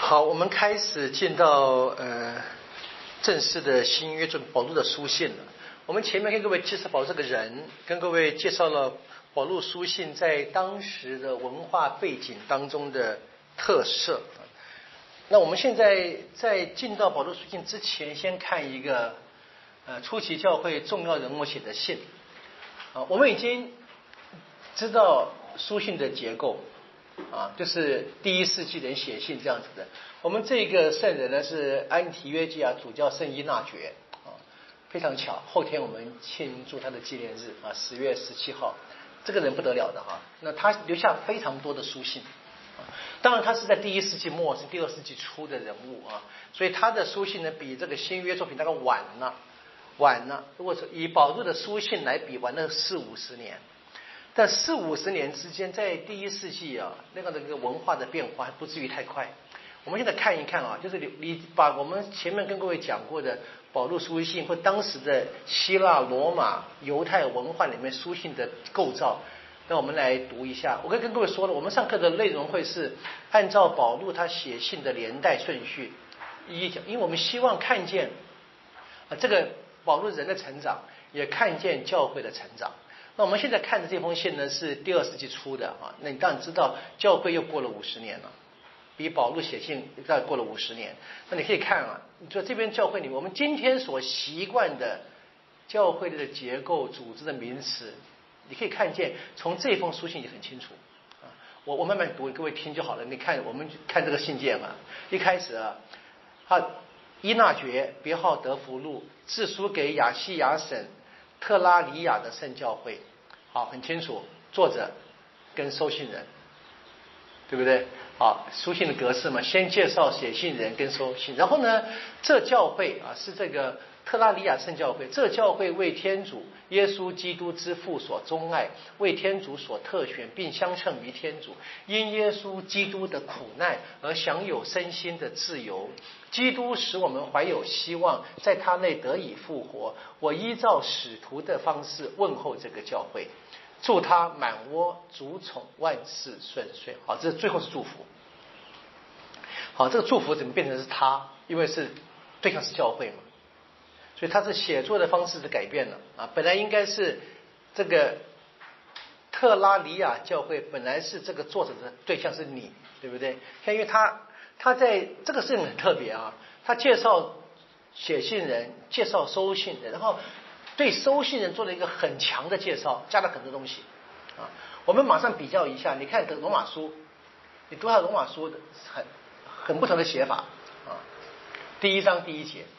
好，我们开始进到正式的新约中保罗的书信了。我们前面跟各位介绍保罗这个人，跟各位介绍了保罗书信在当时的文化背景当中的特色。那我们现在在进到保罗书信之前，先看一个初期教会重要人物写的信。我们已经知道书信的结构。就是第一世纪人写信这样子的。我们这个圣人呢是安提约基亚主教圣依纳爵非常巧，后天我们庆祝他的纪念日10月17号。这个人不得了的那他留下非常多的书信当然他是在第一世纪末是第二世纪初的人物所以他的书信呢比这个新约作品大概晚了。如果是以保罗的书信来比，晚了40-50年。但40-50年之间，在第一世纪那个文化的变化还不至于太快。我们现在看一看就是你把我们前面跟各位讲过的保罗书信或当时的希腊、罗马、犹太文化里面书信的构造，那我们来读一下。我跟各位说了，我们上课的内容会是按照保罗他写信的连带顺序一一讲，因为我们希望看见这个保罗人的成长，也看见教会的成长。那我们现在看的这封信呢是第二世纪初的那你当然知道教会又过了50年了，比保罗写信再过了50年。那你可以看你说这边教会里面我们今天所习惯的教会的结构、组织的名词，你可以看见从这封书信也很清楚我慢慢读，各位听就好了。你看我们看这个信件一开始依纳爵别号德福路，致书给亚细亚省特拉里亚的圣教会。好，很清楚，作者跟收信人，对不对？好，书信的格式嘛，先介绍写信人跟收信，然后呢，这教会是这个特拉里亚圣教会，这教会为天主耶稣基督之父所钟爱，为天主所特选，并相称于天主，因耶稣基督的苦难而享有身心的自由。基督使我们怀有希望，在他内得以复活。我依照使徒的方式问候这个教会，祝他满窝足宠，万事顺遂。好，这最后是祝福。好，这个祝福怎么变成是他？因为是对象是教会嘛，所以他是写作的方式是改变了本来应该是这个特拉里亚教会，本来是这个作者的对象是你，对不对？因为他在这个事情很特别他介绍写信人，介绍收信人，然后对收信人做了一个很强的介绍，加了很多东西我们马上比较一下，你看罗马书，你读下罗马书的很不同的写法第1章第1节，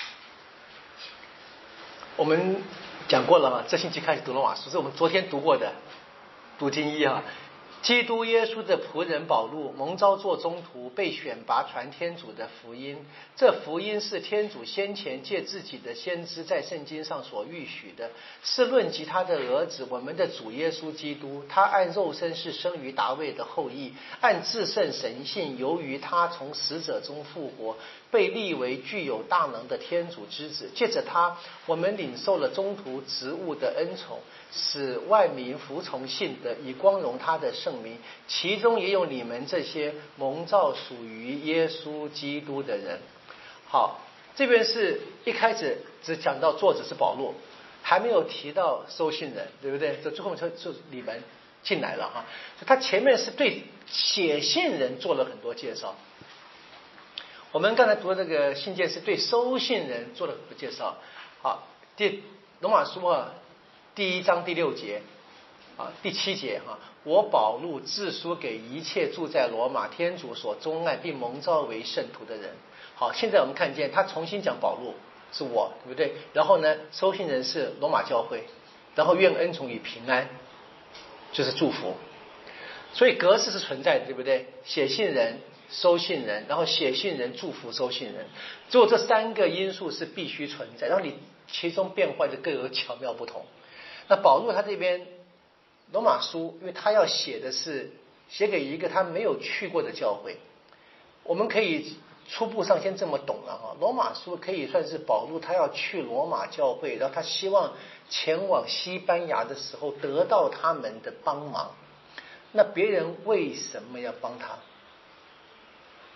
我们讲过了这星期开始读罗马书，是我们昨天读过的读经一基督耶稣的仆人保禄，蒙召做宗徒，被选拔传天主的福音。这福音是天主先前借自己的先知在圣经上所预许的，是论及他的儿子我们的主耶稣基督。他按肉身是生于大卫的后裔，按至圣神性由于他从死者中复活，被立为具有大能的天主之子。借着他，我们领受了宗徒职务的恩宠，使万民服从信德，以光荣他的圣名，其中也有你们这些蒙召属于耶稣基督的人。好，这边是一开始只讲到作者是保罗，还没有提到收信人，对不对？这最后就你们进来了他前面是对写信人做了很多介绍。我们刚才读的这个信件是对收信人做了很多介绍。好，罗马书第1章第6节第7节我保禄致书给一切住在罗马天主所钟爱并蒙召为圣徒的人。好，现在我们看见他重新讲保禄是我，对不对？然后呢，收信人是罗马教会，然后愿恩宠与平安就是祝福。所以格式是存在的，对不对？写信人、收信人，然后写信人祝福收信人，只有这3个因素是必须存在，然后你其中变换就各有巧妙不同。那保禄他这边罗马书，因为他要写的是写给一个他没有去过的教会，我们可以初步上先这么懂了罗马书可以算是保禄他要去罗马教会，然后他希望前往西班牙的时候得到他们的帮忙。那别人为什么要帮他？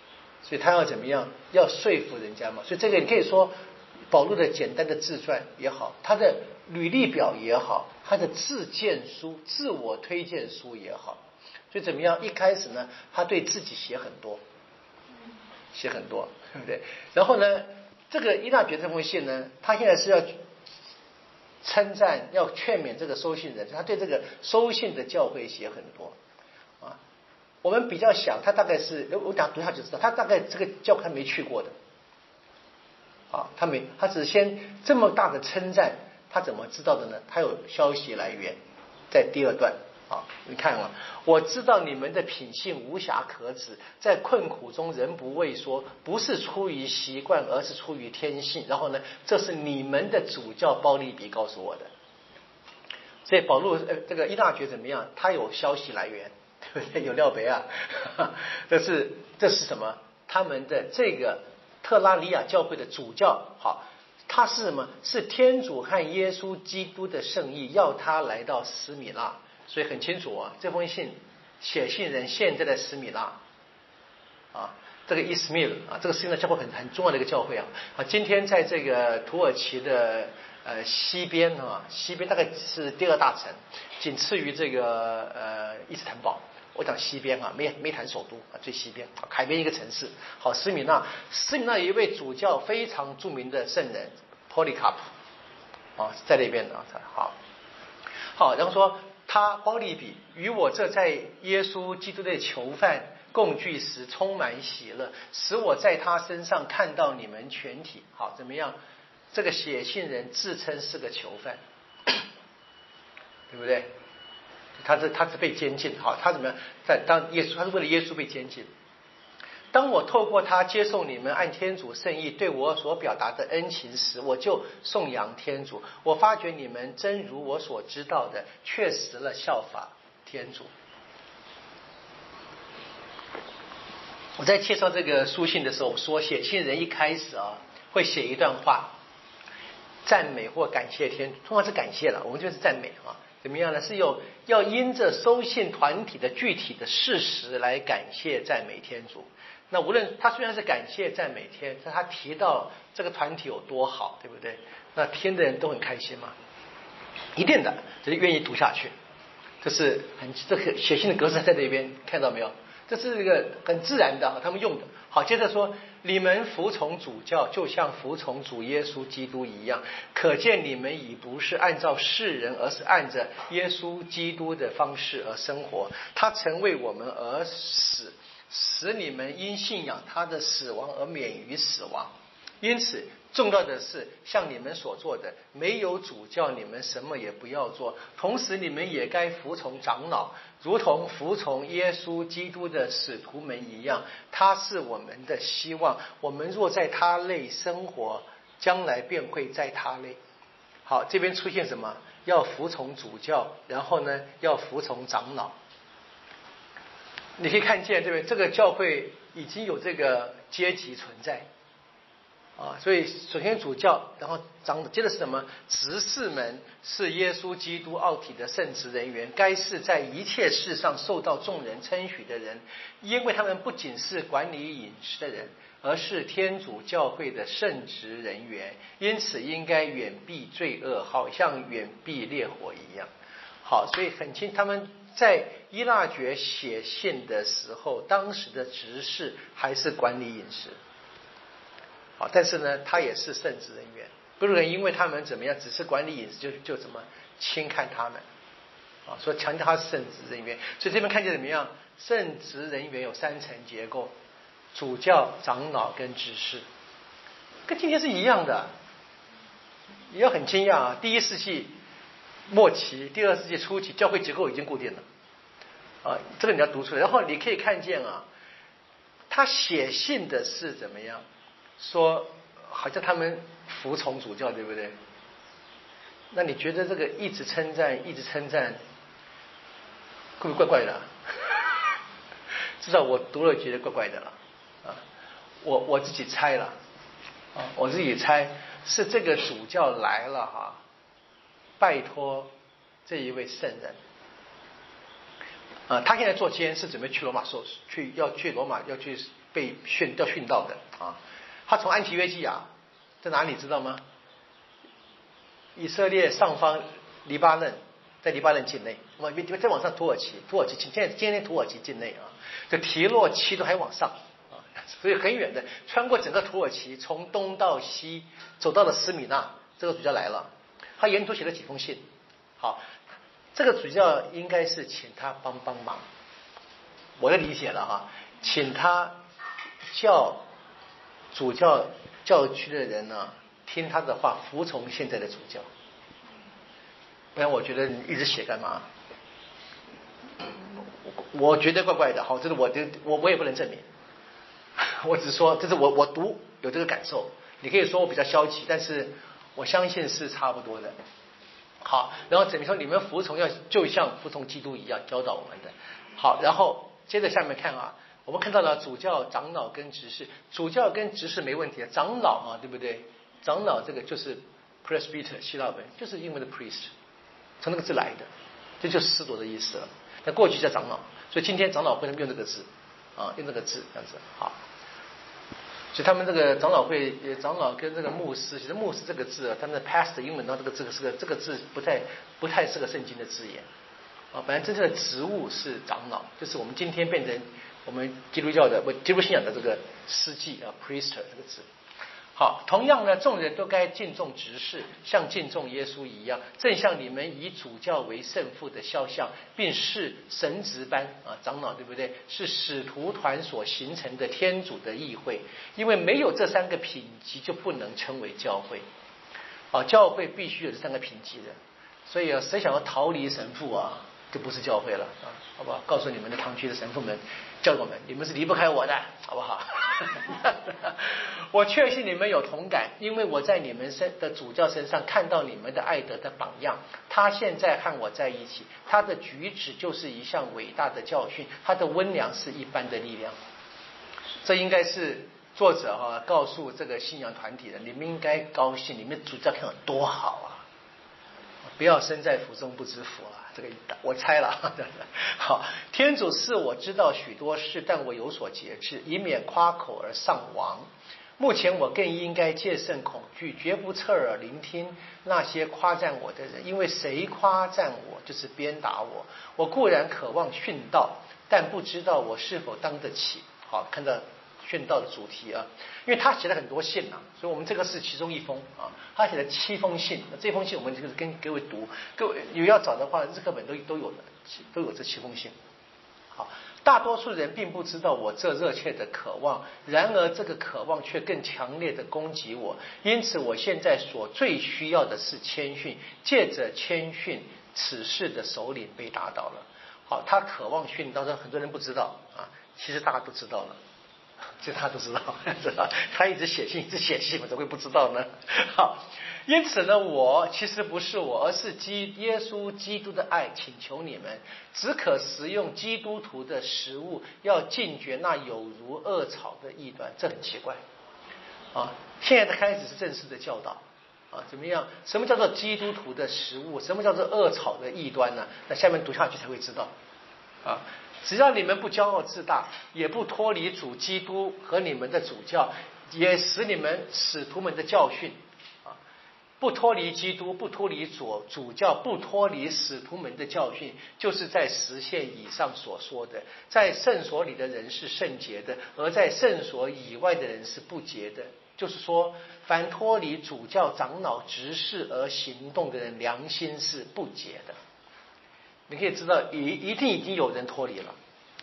所以他要怎么样？要说服人家嘛。所以这个你可以说，保罗的简单的自传也好，他的履历表也好，他的自荐书、自我推荐书也好，所以怎么样？一开始呢，他对自己写很多，对不对？然后呢，这个依纳爵这封信呢，他现在是要称赞、要劝勉这个收信人，他对这个收信的教会写很多啊。我们比较想，他大概是我等下读下就知道，他大概这个教会他没去过的啊，他只先这么大的称赞，他怎么知道的呢？他有消息来源，在第二段啊，你看啊，我知道你们的品性无瑕可指，在困苦中仍不畏缩，不是出于习惯，而是出于天性。然后呢，这是你们的主教鲍利比告诉我的。所以保罗这个依纳爵怎么样？他有消息来源。对不对？有料杯啊，这是什么？他们的这个特拉里亚教会的主教，好，他是什么？是天主和耶稣基督的圣意，要他来到斯米纳，所以很清楚啊。这封信写信人现在的斯米纳啊，这个伊斯密尔啊，这个斯米纳教会很重要的一个教会啊。今天在这个土耳其的西边啊，西边大概是第二大城，仅次于这个伊斯坦堡。我讲西边啊，梅坦首都啊，最西边，海边一个城市。好，斯米纳有一位主教非常著名的圣人 Polycarp 啊，在那边啊，好，然后说他包利比与我这在耶稣基督的囚犯共聚时充满喜乐，使我在他身上看到你们全体。好，怎么样？这个写信人自称是个囚犯，对不对？他是被监禁，好，他怎么样？他是为了耶稣被监禁。当我透过他接受你们按天主圣意对我所表达的恩情时，我就颂扬天主。我发觉你们真如我所知道的，确实了效法天主。我在介绍这个书信的时候说，写信人一开始啊会写一段话，赞美或感谢天主，通常是感谢了，我们就是赞美啊。怎么样呢？是要因着收信团体的具体的事实来感谢赞美天主。那无论他虽然是感谢赞美天，但他提到这个团体有多好，对不对？那听的人都很开心吗？一定的，就是愿意读下去。这个写信的格式在这边看到没有？这是一个很自然的，他们用的。好，接着说，你们服从主教，就像服从主耶稣基督一样，可见你们已不是按照世人，而是按着耶稣基督的方式而生活。他曾为我们而死，使你们因信仰他的死亡而免于死亡。因此重要的是，像你们所做的，没有主教，你们什么也不要做。同时你们也该服从长老，如同服从耶稣基督的使徒们一样。他是我们的希望，我们若在他内生活，将来便会在他内。好，这边出现什么？要服从主教，然后呢要服从长老。你可以看见这个教会已经有这个阶级存在啊，所以首先主教，然后接着是什么？执事们是耶稣基督奥体的圣职人员，该是在一切事上受到众人称许的人，因为他们不仅是管理饮食的人，而是天主教会的圣职人员，因此应该远避罪恶，好像远避烈火一样。好，所以很清，他们在依纳爵写信的时候，当时的执事还是管理饮食。好，但是呢，他也是圣职人员，不能因为他们怎么样，只是管理饮食就怎么轻看他们啊，说强调他是圣职人员。所以这边看见怎么样？圣职人员有3层结构：主教、长老跟执事，跟今天是一样的。也要很惊讶啊！第1世纪末期、第2世纪初期，教会结构已经固定了啊，这个你要读出来。然后你可以看见啊，他写信的是怎么样？说好像他们服从主教，对不对？那你觉得这个一直称赞，会不会怪怪的啊？至少我读了觉得怪怪的了啊！我自己猜了啊，我自己猜是这个主教来了哈，拜托这一位圣人啊，他现在做监是准备去罗马要去被殉道的啊。他从安提约基亚在哪里知道吗？以色列上方黎巴嫩，在黎巴嫩境内，再往上土耳其今天土耳其境内啊，这提洛七都还往上啊，所以很远的穿过整个土耳其，从东到西走到了斯米纳，这个主教来了，他沿途写了几封信。好，这个主教应该是请他帮忙，我的理解了哈，请他叫主教教区的人呢听他的话，服从现在的主教，不然我觉得你一直写干嘛？我觉得怪怪的。好，这是我也不能证明，我只说这是我读有这个感受。你可以说我比较消极，但是我相信是差不多的。好，然后怎么说？你们服从就像服从基督一样教导我们的。好，然后接着下面看啊，我们看到了主教、长老跟执事。主教跟执事没问题，长老嘛，对不对？长老这个就是 presbyter 希腊文，就是英文的 priest， 从那个字来的，这就是司铎的意思了。那过去叫长老，所以今天长老会他们用这个字啊，用这个字这样子。好。所以他们这个长老会，长老跟这个牧师，其实牧师这个字啊，他们的 pastor 英文当中这个字不太是个圣经的字眼啊。本来真正的职务是长老，就是我们今天变成我们基督教的基督信仰的这个司祭啊 priest 这个字。好，同样呢，众人都该敬重执事，像敬重耶稣一样，正像你们以主教为圣父的肖像，并视神职班啊，长老对不对？是使徒团所形成的天主的议会，因为没有这三个品级，就不能称为教会。啊，教会必须有这三个品级的，所以啊，谁想要逃离神父啊，就不是教会了啊，好不好？告诉你们的堂区的神父们、教友们，你们是离不开我的，好不好？我确信你们有同感，因为我在你们的主教身上看到你们的爱德的榜样。他现在和我在一起，他的举止就是一项伟大的教训，他的温良是一般的力量。这应该是作者告诉这个信仰团体的，你们应该高兴，你们主教看有多好啊！不要身在福中不知福啊！这个我猜了。好，天主是我知道许多事，但我有所节制，以免夸口而上亡。目前我更应该戒慎恐惧，绝不侧耳聆听那些夸赞我的人，因为谁夸赞我，就是鞭打我。我固然渴望殉道，但不知道我是否当得起。好，看到殉道的主题啊，因为他写了很多信啊，所以我们这个是其中一封啊，他写了7封信。那这封信我们就是跟各位读，各位有要找的话，日课本都有的，都有这7封信。好，大多数人并不知道我这热切的渴望，然而这个渴望却更强烈的攻击我，因此我现在所最需要的是谦逊，借着谦逊，此事的首领被打倒了。好，他渴望殉道，很多人不知道啊，其实大家都知道了。这他都知道，他一直写信，我怎么会不知道呢？好，因此呢，其实不是我，而是耶稣基督的爱，请求你们只可食用基督徒的食物，要禁绝那有如恶草的异端。这很奇怪啊！现在的开始是正式的教导啊，怎么样？什么叫做基督徒的食物？什么叫做恶草的异端呢？那下面读下去才会知道啊。只要你们不骄傲自大，也不脱离主基督和你们的主教，也使你们使徒们的教训啊，不脱离基督，不脱离主教，不脱离使徒们的教训，就是在实现以上所说的，在圣所里的人是圣洁的，而在圣所以外的人是不洁的。就是说，凡脱离主教、长老、执事而行动的人，良心是不洁的。你可以知道，一定已经有人脱离了，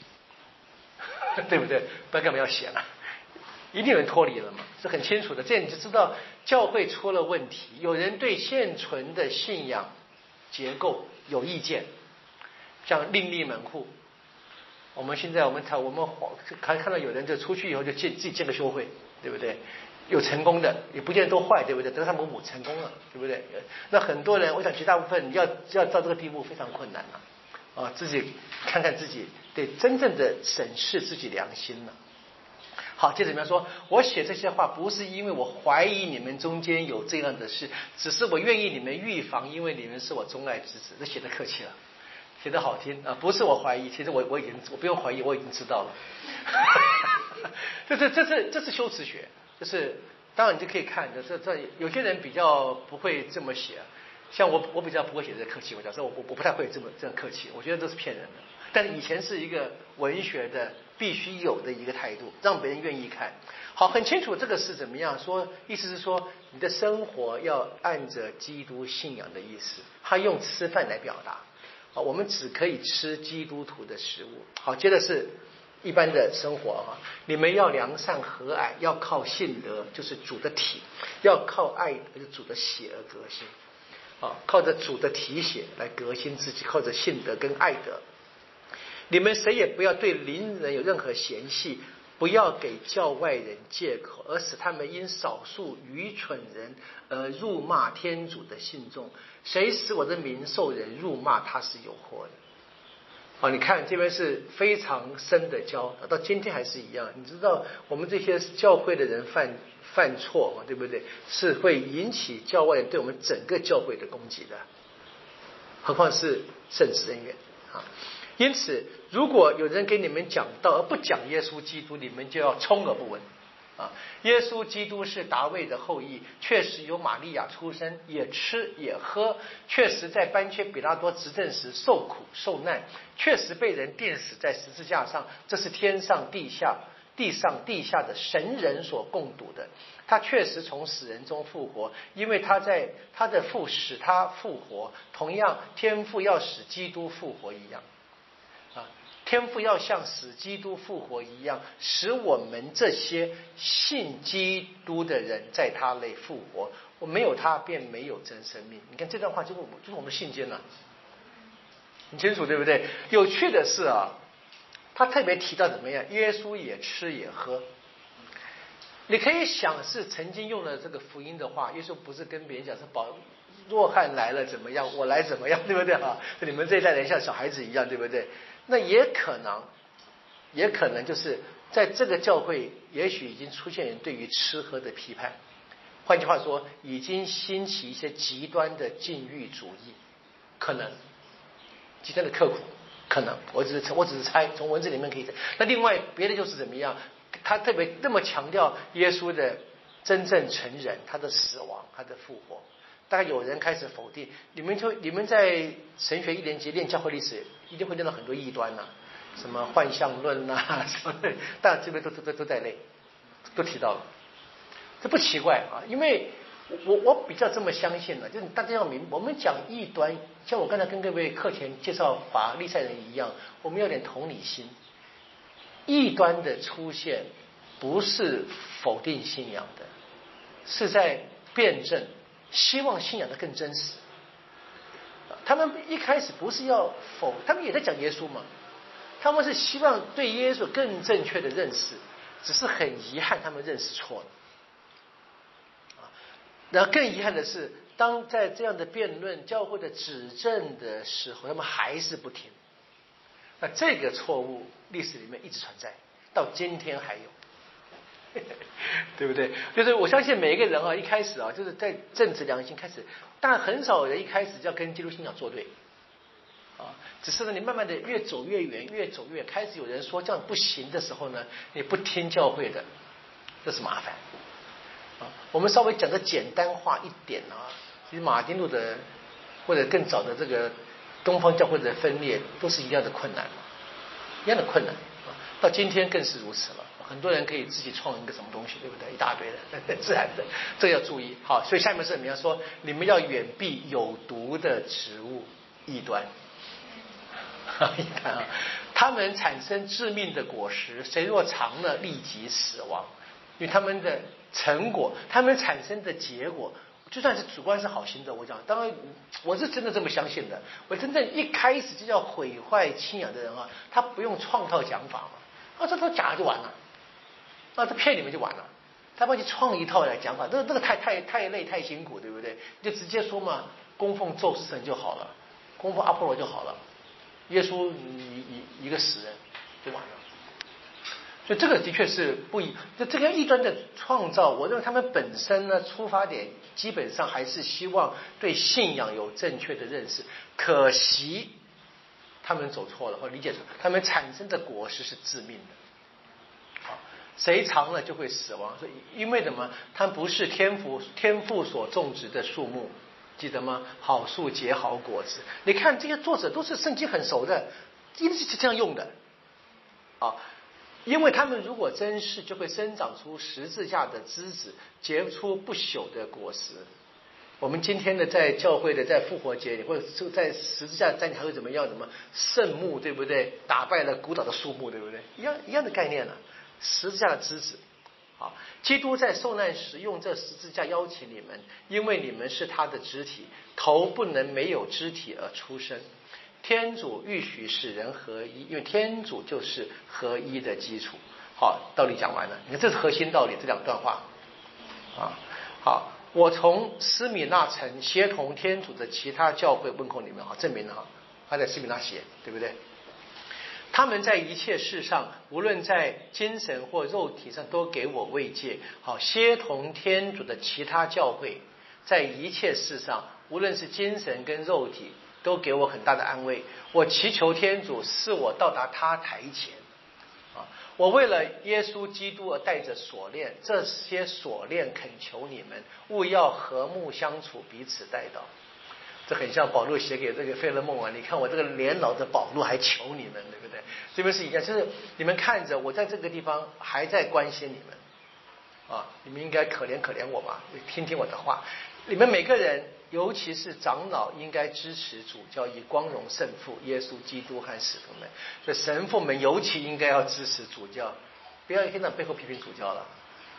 对不对？不然干嘛要写了？一定有人脱离了嘛，是很清楚的。这样你就知道教会出了问题。有人对现存的信仰结构有意见，像另立门户。我们现在看到有人就出去以后就自己建个修会，对不对？有成功的，也不见得都坏，对不对？德萨姆成功了，对不对？那很多人，我想绝大部分要到这个地步非常困难了啊！自己看看自己，得真正的审视自己良心了。好，接着怎么样说？我写这些话不是因为我怀疑你们中间有这样的事，只是我愿意你们预防，因为你们是我钟爱之子。这写的客气了，写的好听啊！不是我怀疑，其实我不用怀疑，我已经知道了。 这是修辞学，就是当然你就可以看，这有些人比较不会这么写，像我比较不会写这客气，我讲说我不太会这样客气，我觉得这是骗人的。但是以前是一个文学的必须有的一个态度，让别人愿意看。好，很清楚这个是怎么样说，意思是说你的生活要按着基督信仰的意思，他用吃饭来表达。好，我们只可以吃基督徒的食物。好，接着是一般的生活啊，你们要良善和蔼，要靠信德，就是主的体；要靠爱，就是主的血而革新。啊，靠着主的体血来革新自己，靠着信德跟爱德。你们谁也不要对邻人有任何嫌隙，不要给教外人借口，而使他们因少数愚蠢人而辱骂天主的信众。谁使我的名受人辱骂，他是有祸的。好，你看这边是非常深的教导，到今天还是一样。你知道我们这些教会的人犯错，对不对？是会引起教外人对我们整个教会的攻击的，何况是圣职人员啊。因此，如果有人给你们讲道而不讲耶稣基督，你们就要充耳不闻啊！耶稣基督是达味的后裔，确实由玛利亚出生，也吃也喝，确实在班缺比拉多执政时受苦受难，确实被人钉死在十字架上，这是天上地下的神人所共睹的。他确实从死人中复活，因为他的父使他复活，同样天父要使基督复活一样。天父要像使基督复活一样，使我们这些信基督的人在他内复活。我没有他，便没有真生命。你看这段话就是我们的信经了，很清楚，对不对？有趣的是啊，他特别提到怎么样，耶稣也吃也喝。你可以想是曾经用了这个福音的话，耶稣不是跟别人讲是若翰来了怎么样，我来怎么样，对不对啊？你们这一代人像小孩子一样，对不对？那也可能就是在这个教会，也许已经出现人对于吃喝的批判。换句话说，已经兴起一些极端的禁欲主义，可能极端的刻苦，可能我只是猜，从文字里面可以猜。那另外别的就是怎么样，他特别那么强调耶稣的真正成人，他的死亡，他的复活。大概有人开始否定，你们在神学1年级练教会历史，一定会练到很多异端什么幻象论什么的，但这边都在内，都提到了，这不奇怪啊，因为我比较这么相信就是大家要明，我们讲异端，像我刚才跟各位课前介绍法利赛人一样，我们有点同理心。异端的出现不是否定信仰的，是在辩证。希望信仰的更真实。他们一开始不是要他们也在讲耶稣嘛，他们是希望对耶稣更正确的认识，只是很遗憾他们认识错了。然后更遗憾的是，当在这样的辩论、教会的指正的时候，他们还是不听。那这个错误历史里面一直存在，到今天还有。对不对？就是我相信每一个人一开始就是在正直良心开始，但很少人一开始就要跟基督信仰作对只是呢，你慢慢的越走越远，越走越开始有人说这样不行的时候呢，你不听教会的，这是麻烦我们稍微讲的简单化一点其实马丁路德或者更早的这个东方教会的分裂，都是一样的困难一样的困难到今天更是如此了。很多人可以自己创一个什么东西，对不对？一大堆的，自然的，这个要注意。好，所以下面是怎么样说？你们要远避有毒的植物异端。你看他们产生致命的果实，谁若尝了，立即死亡。因为他们的成果，他们产生的结果，就算是主观是好心的，我讲，当然我是真的这么相信的。我真正一开始就叫毁坏信仰的人他不用创造讲法嘛，这都假的就完了。他骗你们就完了，他帮你创一套来讲法，那个太累太辛苦，对不对？就直接说嘛，供奉宙斯神就好了，供奉阿波罗就好了，耶稣一个死人就完了。所以这个的确是不一，这个异端的创造，我认为他们本身呢出发点基本上还是希望对信仰有正确的认识，可惜他们走错了或理解错，他们产生的果实是致命的。 谁尝了就会死亡。所以因为什么？它不是天父所种植的树木，记得吗？好树结好果子。你看这些作者都是圣经很熟的，一定是这样用的啊。因为他们如果真是，就会生长出十字架的枝子，结出不朽的果实。我们今天的在教会的在复活节，或者就在十字架在你还会怎么样？什么圣木，对不对？打败了古老的树木，对不对？一样的概念了、十字架的枝子。好，基督在受难时用这十字架邀请你们，因为你们是他的肢体，头不能没有肢体而出生。天主预许使人合一，因为天主就是合一的基础。好，道理讲完了，你看这是核心道理，这两段话啊。好，我从斯米纳城协同天主的其他教会问候你们，好，证明了哈，他在斯米纳写，对不对？他们在一切事上，无论在精神或肉体上，都给我慰藉。好，协同天主的其他教会，在一切事上，无论是精神跟肉体，都给我很大的安慰。我祈求天主使我到达他台前。我为了耶稣基督而带着锁链，这些锁链恳求你们，务要和睦相处，彼此带祷。这很像保罗写给这个费勒梦啊！你看我这个年老的保罗还求你们，对不对？这边是一样，就是你们看着我在这个地方还在关心你们啊，你们应该可怜可怜我嘛，听听我的话。你们每个人，尤其是长老，应该支持主教，以光荣圣父耶稣基督和使徒们。所以神父们尤其应该要支持主教，不要一天到晚背后批评主教了。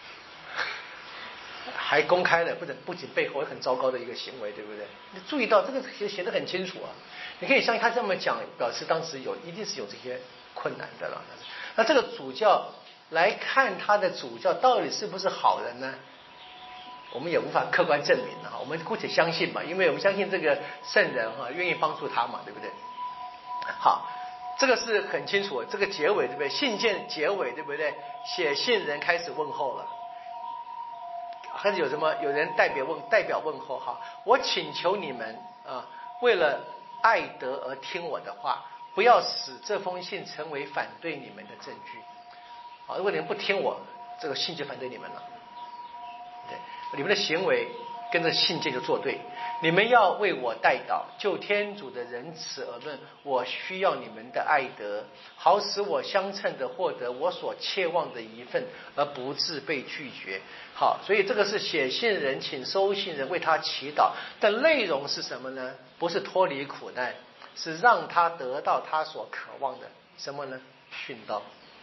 还公开了，不仅背后很糟糕的一个行为，对不对？你注意到这个写得很清楚啊！你可以相信他这么讲，表示当时一定是有这些困难的了。那这个主教来看他的主教到底是不是好人呢？我们也无法客观证明啊，我们姑且相信吧，因为我们相信这个圣人哈愿意帮助他嘛，对不对？好，这个是很清楚，这个结尾对不对？信件结尾对不对？写信人开始问候了。还是有什么？有人代表问候哈，我请求你们啊，为了爱德而听我的话，不要使这封信成为反对你们的证据。好，如果你们不听我，这个信就反对你们了。对，你们的行为跟这信件就作对。你们要为我代祷，就天主的仁慈而论，我需要你们的爱德，好使我相称的获得我所切望的一份，而不致被拒绝。好，所以这个是写信人请收信人为他祈祷，但内容是什么呢？不是脱离苦难，是让他得到他所渴望的什么呢？殉道。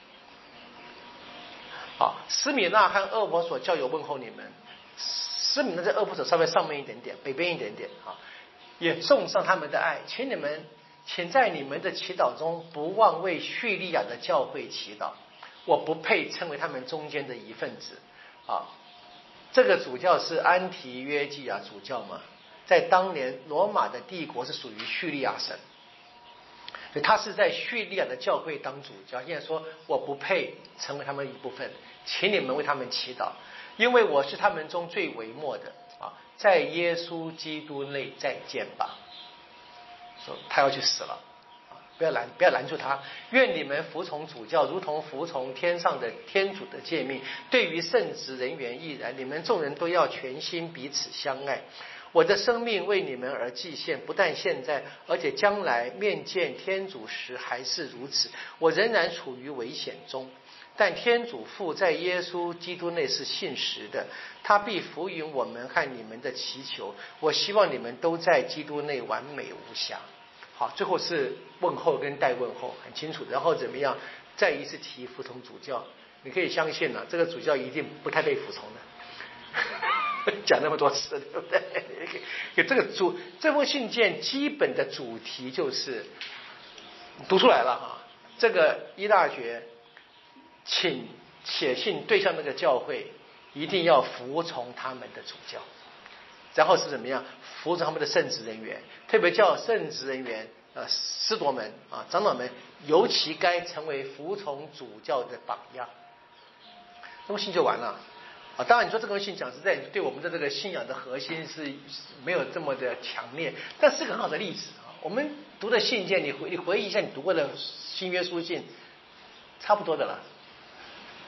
好，斯米纳和厄弗所教友问候你们。斯米纳在厄弗所稍微上面一点点，北边一点点啊，也送上他们的爱，请在你们的祈祷中不忘为叙利亚的教会祈祷。我不配称为他们中间的一份子啊。这个主教是安提约基亚主教嘛，在当年罗马的帝国是属于叙利亚省，所以他是在叙利亚的教会当主教。现在说我不配成为他们的一部分，请你们为他们祈祷，因为我是他们中最微末的啊，在耶稣基督内再见吧。说他要去死了，不要拦住他。愿你们服从主教，如同服从天上的天主的诫命。对于圣职人员亦然，你们众人都要全心彼此相爱。我的生命为你们而祭献，不但现在，而且将来面见天主时还是如此。我仍然处于危险中，但天主父在耶稣基督内是信实的，他必福允我们和你们的祈求。我希望你们都在基督内完美无瑕。好，最后是问候跟代问候，很清楚。然后怎么样？再一次提服从主教，你可以相信了，这个主教一定不太被服从的。讲那么多次，对不对？这封信件基本的主题就是读出来了哈。这个一大学请写信对象那个教会，一定要服从他们的主教。然后是怎么样？服从他们的圣职人员，特别叫圣职人员司铎们啊、长老们，尤其该成为服从主教的榜样。这封信就完了啊！当然，你说这封信讲实在，对我们的这个信仰的核心是没有这么的强烈，但是个很好的例子啊。我们读的信件，你回忆一下，你读过的新约书信，差不多的了。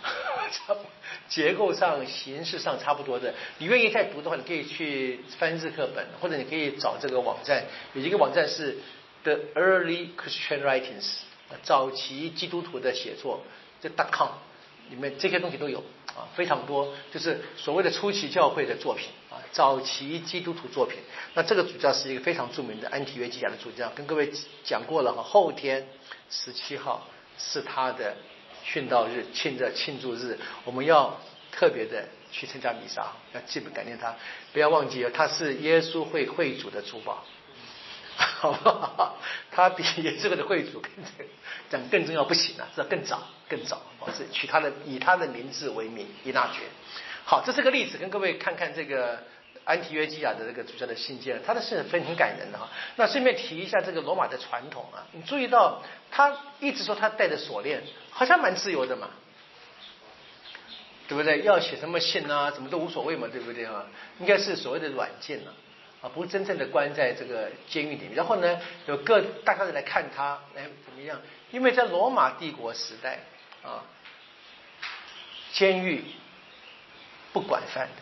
结构上、形式上差不多的。你愿意再读的话，你可以去翻日课本，或者你可以找这个网站，有一个网站是 The Early Christian Writings， 早期基督徒的写作，这 .com 里面这些东西都有啊，非常多，就是所谓的初期教会的作品啊，早期基督徒作品。那这个主教是一个非常著名的安提约基亚的主教，跟各位讲过了哈，后天17号是他的殉道日，庆祝日，我们要特别的去参加弥撒，要记不感念他，不要忘记他是耶稣会主的主保，好不好？他比耶稣会的会主更重要不行啊，这更早，是以他的名字为名，以纳爵。好，这是个例子，跟各位看看这个安提约基亚的这个主教的信件，他的信很感人的哈。那顺便提一下这个罗马的传统啊，你注意到他一直说他戴着锁链，好像蛮自由的嘛，对不对？要写什么信啊，怎么都无所谓嘛，对不对啊？应该是所谓的软禁啊，不是真正的关在这个监狱里面。然后呢，有大家来看他，怎么样？因为在罗马帝国时代啊，监狱不管饭的。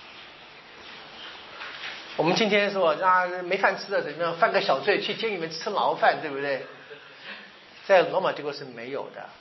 我们今天说啊，没饭吃了怎么样？犯个小罪去监狱里面吃牢饭，对不对？在罗马帝国是没有的。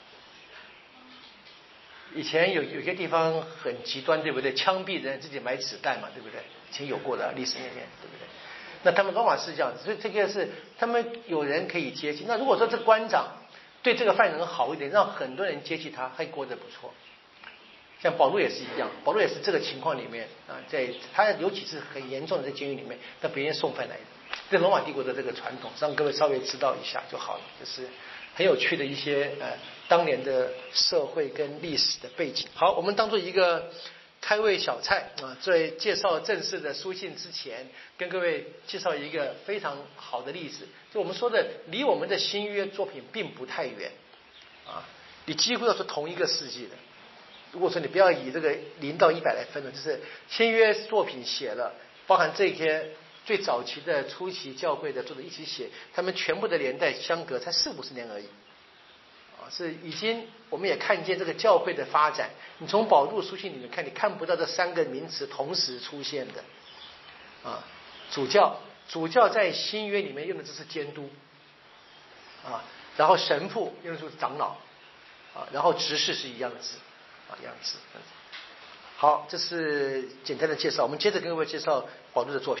以前有些地方很极端，对不对？枪毙人自己买子弹嘛，对不对？以前有过的历史里面，对不对？那他们罗马是这样子，所以这个是他们有人可以接济。那如果说这官长对这个犯人好一点，让很多人接济他，还过得不错。像保罗也是一样，保罗也是这个情况里面啊，在他尤其是很严重的在监狱里面，在别人送饭来的。这罗马帝国的这个传统，让各位稍微知道一下就好了，就是很有趣的一些当年的社会跟历史的背景。好，我们当做一个开胃小菜啊，在介绍正式的书信之前，跟各位介绍一个非常好的例子。就我们说的，离我们的新约作品并不太远啊，你几乎要是同一个世纪的。如果说你不要以这个0到100来分的，就是新约作品写了，包含这些最早期的初期教会的作者一起写，他们全部的年代相隔才40-50年而已啊，是已经我们也看见这个教会的发展。你从保禄书信里面看，你看不到这3个名词同时出现的啊。主教在新约里面用的字是监督啊，然后神父用的是长老啊，然后执事是一样的字。样子。好，这是简单的介绍，我们接着跟各位介绍保禄的作品。